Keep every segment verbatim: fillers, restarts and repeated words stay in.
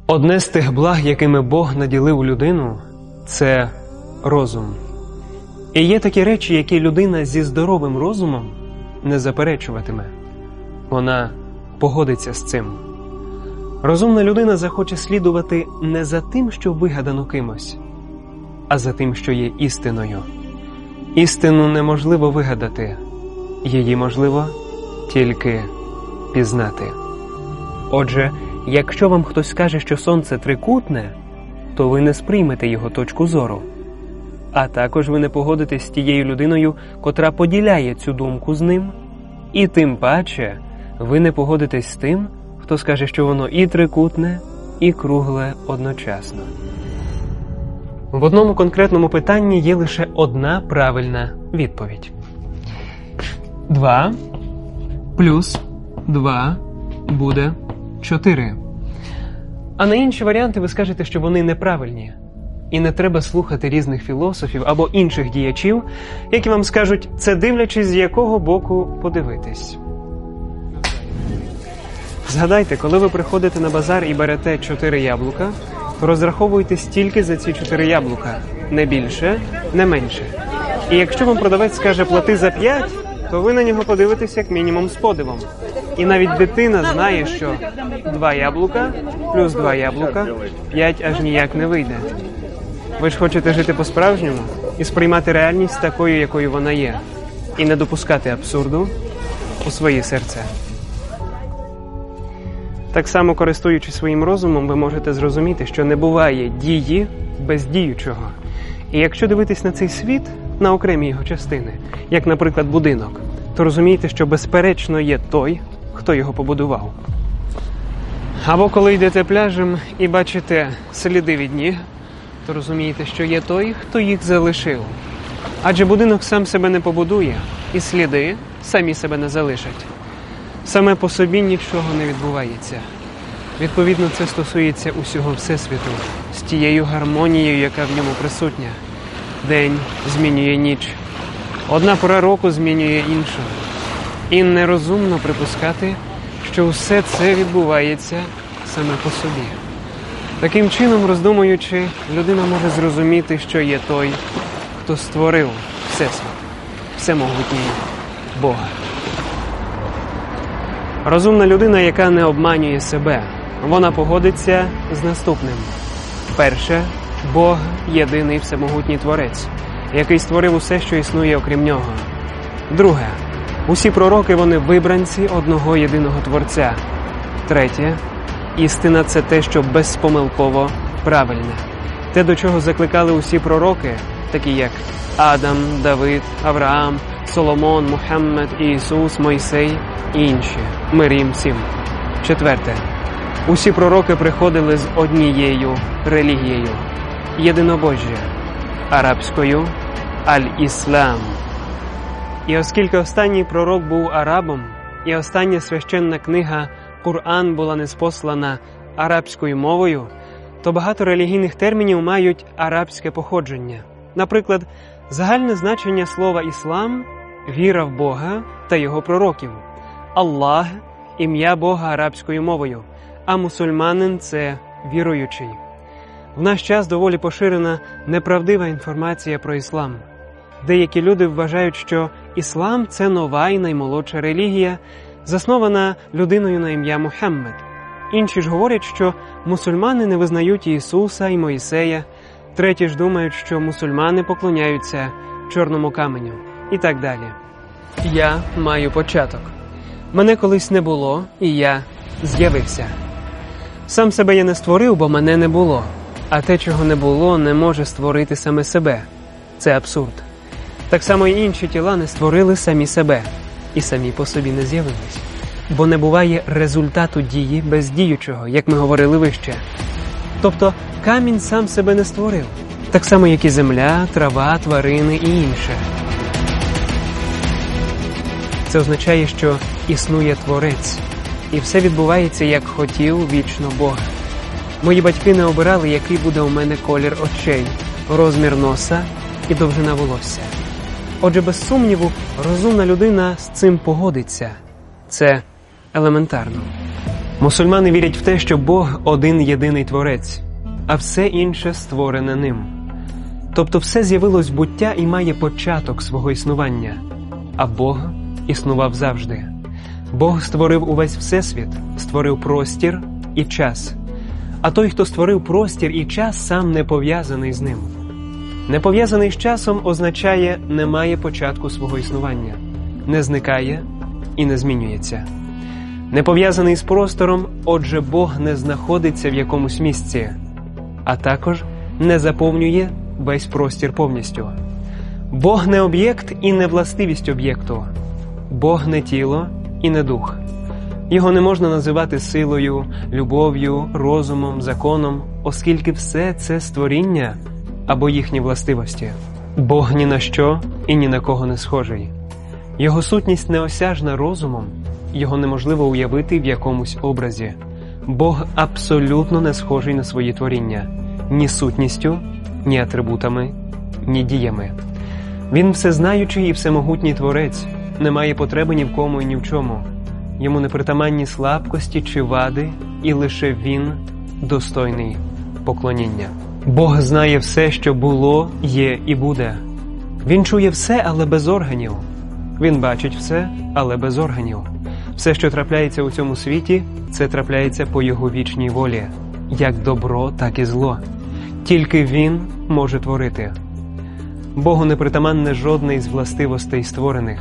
Одне з тих благ, якими Бог наділив людину, це розум. І є такі речі, які людина зі здоровим розумом не заперечуватиме. Вона погодиться з цим. Розумна людина захоче слідувати не за тим, що вигадано кимось, а за тим, що є істиною. Істину неможливо вигадати, її можливо тільки пізнати. Отже, якщо вам хтось скаже, що сонце трикутне, то ви не сприймете його точку зору. А також ви не погодитесь з тією людиною, котра поділяє цю думку з ним, і тим паче ви не погодитесь з тим, хто скаже, що воно і трикутне, і кругле одночасно. В одному конкретному питанні є лише одна правильна відповідь. Два плюс два буде чотири. А на інші варіанти ви скажете, що вони неправильні. І не треба слухати різних філософів або інших діячів, які вам скажуть, це дивлячись, з якого боку подивитись. Згадайте, коли ви приходите на базар і берете чотири яблука, то розраховуйте стільки за ці чотири яблука. Не більше, не менше. І якщо вам продавець скаже плати за п'ять, то ви на нього подивитесь як мінімум з подивом. І навіть дитина знає, що два яблука плюс два яблука, п'ять аж ніяк не вийде. Ви ж хочете жити по-справжньому і сприймати реальність такою, якою вона є. І не допускати абсурду у своє серце. Так само, користуючись своїм розумом, ви можете зрозуміти, що не буває дії без діючого. І якщо дивитись на цей світ, на окремі його частини, як, наприклад, будинок, то розумієте, що безперечно є той, хто його побудував. Або коли йдете пляжем і бачите сліди від ніг, то розумієте, що є той, хто їх залишив. Адже будинок сам себе не побудує, і сліди самі себе не залишать. Саме по собі нічого не відбувається. Відповідно, це стосується усього Всесвіту, з тією гармонією, яка в ньому присутня. День змінює ніч. Одна пора року змінює іншу. І нерозумно припускати, що все це відбувається саме по собі. Таким чином, роздумуючи, людина може зрозуміти, що є той, хто створив Всесвіт, всемогутній Бога. Розумна людина, яка не обманює себе, вона погодиться з наступним. Перше, Бог – єдиний всемогутній Творець, який створив усе, що існує окрім нього. Друге, усі пророки – вони вибранці одного єдиного Творця. Третє, істина – це те, що безпомилково правильне. Те, до чого закликали усі пророки, такі як Адам, Давид, Авраам, Соломон, Мухаммед, Ісус, Мойсей і інші. Мир їм всім. Четверте. Усі пророки приходили з однією релігією. Єдинобожжя. Арабською Аль-Іслам. І оскільки останній пророк був арабом, і остання священна книга Кур'ан була неспослана арабською мовою, то багато релігійних термінів мають арабське походження. Наприклад, загальне значення слова «іслам» – віра в Бога та його пророків. Аллах – ім'я Бога арабською мовою, а мусульманин – це віруючий. В наш час доволі поширена неправдива інформація про іслам. Деякі люди вважають, що іслам – це нова і наймолодша релігія, заснована людиною на ім'я Мухаммед. Інші ж говорять, що мусульмани не визнають Ісуса і Мойсея, треті ж думають, що мусульмани поклоняються чорному каменю і так далі. Я маю початок. Мене колись не було, і я з'явився. Сам себе я не створив, бо мене не було. А те, чого не було, не може створити саме себе. Це абсурд. Так само і інші тіла не створили самі себе. І самі по собі не з'явились. Бо не буває результату дії без діючого, як ми говорили вище. Тобто камінь сам себе не створив. Так само, як і земля, трава, тварини і інше. Це означає, що існує Творець. І все відбувається, як хотів вічно Бог. Мої батьки не обирали, який буде у мене колір очей, розмір носа і довжина волосся. Отже, без сумніву, розумна людина з цим погодиться. Це елементарно. Мусульмани вірять в те, що Бог один єдиний творець, а все інше створене ним. Тобто все з'явилось в буття і має початок свого існування, а Бог існував завжди. Бог створив увесь всесвіт, створив простір і час. А той, хто створив простір і час, сам не пов'язаний з ним. Не пов'язаний з часом означає не має початку свого існування, не зникає і не змінюється. Не пов'язаний з простором, отже, Бог не знаходиться в якомусь місці, а також не заповнює весь простір повністю. Бог не об'єкт і не властивість об'єкту. Бог не тіло і не дух. Його не можна називати силою, любов'ю, розумом, законом, оскільки все це створіння або їхні властивості. Бог ні на що і ні на кого не схожий. Його сутність неосяжна розумом, його неможливо уявити в якомусь образі. Бог абсолютно не схожий на свої творіння, ні сутністю, ні атрибутами, ні діями. Він всезнаючий і всемогутній творець, не має потреби ні в кому і ні в чому. Йому не притаманні слабкості чи вади, і лише він достойний поклоніння. Бог знає все, що було, є і буде. Він чує все, але без органів. Він бачить все, але без органів. Все, що трапляється у цьому світі, це трапляється по його вічній волі. Як добро, так і зло. Тільки він може творити. Богу не притаманне жодне із властивостей створених.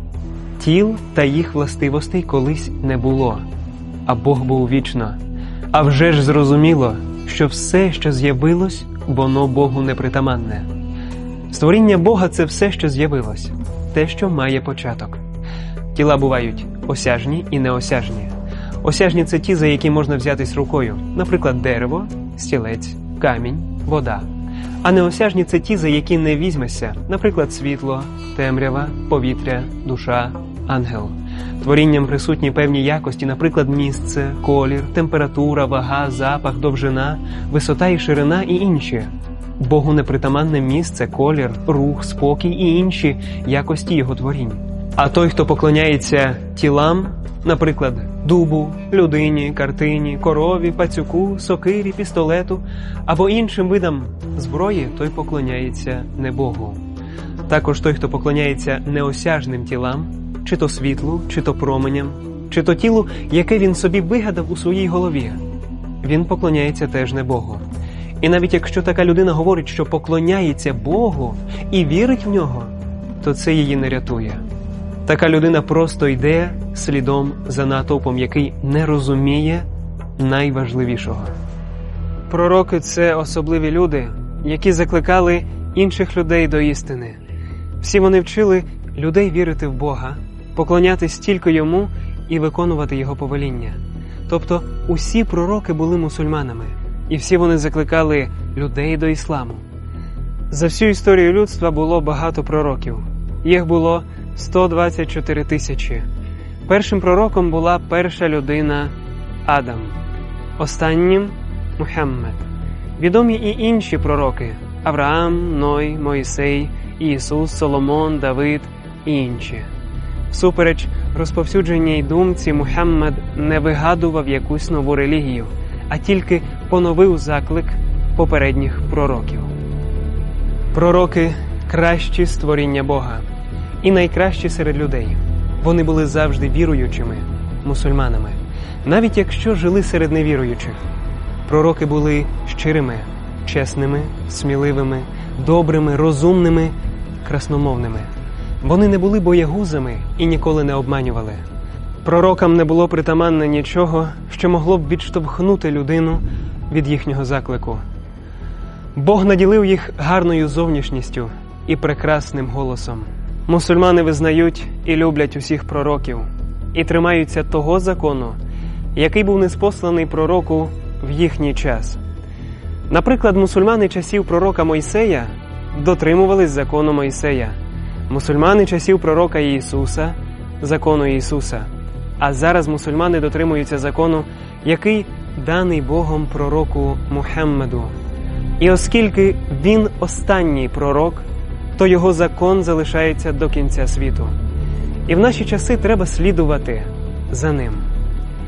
Тіл та їх властивостей колись не було, а Бог був вічно. А вже ж зрозуміло, що все, що з'явилось, воно Богу не притаманне. Створіння Бога – це все, що з'явилось, те, що має початок. Тіла бувають осяжні і неосяжні. Осяжні – це ті, за які можна взятись рукою, наприклад, дерево, стілець, камінь, вода. А неосяжні – це ті, за які не візьмешся, наприклад, світло, темрява, повітря, душа, ангел. Творінням присутні певні якості, наприклад, місце, колір, температура, вага, запах, довжина, висота і ширина і інші. Богу непритаманне місце, колір, рух, спокій і інші якості його творінь. А той, хто поклоняється тілам, наприклад, дубу, людині, картині, корові, пацюку, сокирі, пістолету або іншим видам зброї, той поклоняється не Богу. Також той, хто поклоняється неосяжним тілам, чи то світлу, чи то променям, чи то тілу, яке він собі вигадав у своїй голові, він поклоняється теж не Богу. І навіть якщо така людина говорить, що поклоняється Богу і вірить в нього, то це її не рятує. Така людина просто йде слідом за натовпом, який не розуміє найважливішого. Пророки – це особливі люди, які закликали інших людей до істини. Всі вони вчили людей вірити в Бога, поклонятись тільки Йому і виконувати Його повеління. Тобто усі пророки були мусульманами, і всі вони закликали людей до ісламу. За всю історію людства було багато пророків. Їх було сто двадцять чотири тисячі. Першим пророком була перша людина – Адам. Останнім – Мухаммед. Відомі і інші пророки – Авраам, Ной, Мойсей, Ісус, Соломон, Давид і інші. Всупереч розповсюдженій думці, Мухаммед не вигадував якусь нову релігію, а тільки поновив заклик попередніх пророків. Пророки – кращі створіння Бога і найкращі серед людей. Вони були завжди віруючими, мусульманами, навіть якщо жили серед невіруючих. Пророки були щирими, чесними, сміливими, добрими, розумними, красномовними. Вони не були боягузами і ніколи не обманювали. Пророкам не було притаманне нічого, що могло б відштовхнути людину від їхнього заклику. Бог наділив їх гарною зовнішністю і прекрасним голосом. Мусульмани визнають і люблять усіх пророків і тримаються того закону, який був неспосланий пророку в їхній час. Наприклад, мусульмани часів пророка Мойсея дотримувались закону Мойсея, мусульмани часів пророка Ісуса – закону Ісуса. А зараз мусульмани дотримуються закону, який даний Богом пророку Мухаммеду. І оскільки він останній пророк, то його закон залишається до кінця світу. І в наші часи треба слідувати за ним.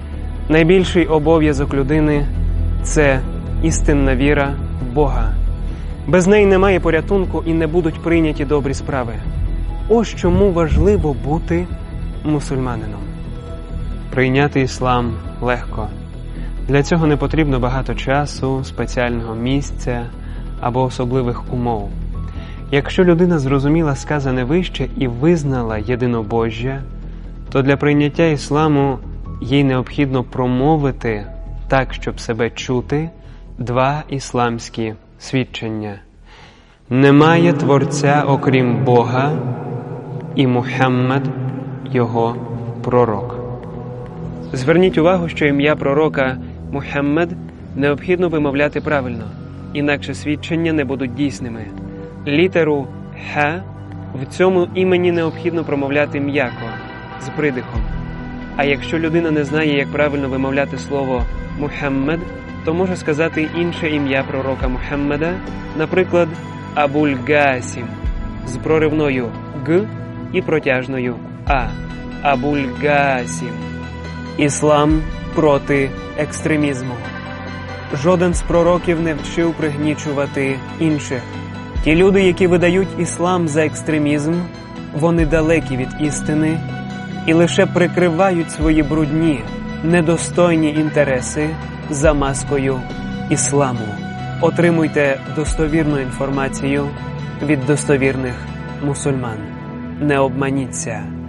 Найбільший обов'язок людини – це істинна віра в Бога. Без неї немає порятунку і не будуть прийняті добрі справи. Ось чому важливо бути мусульманином. Прийняти іслам легко. Для цього не потрібно багато часу, спеціального місця або особливих умов. Якщо людина зрозуміла сказане вище і визнала єдинобожжя, то для прийняття ісламу їй необхідно промовити, так, щоб себе чути, два ісламські свідчення. Немає Творця, окрім Бога, і Мухаммад – його пророк. Зверніть увагу, що ім'я пророка Мухаммад необхідно вимовляти правильно, інакше свідчення не будуть дійсними. Літеру «Х» в цьому імені необхідно промовляти м'яко, з придихом. А якщо людина не знає, як правильно вимовляти слово «Мухаммад», то може сказати інше ім'я пророка Мухаммада, наприклад, Абуль-Гасім, з проривною «г» і протяжною «а». Абуль-Гасім. Іслам проти екстремізму. Жоден з пророків не вчив пригнічувати інших. Ті люди, які видають іслам за екстремізм, вони далекі від істини і лише прикривають свої брудні, недостойні інтереси за маскою ісламу. Отримуйте достовірну інформацію від достовірних мусульман. Не обманіться.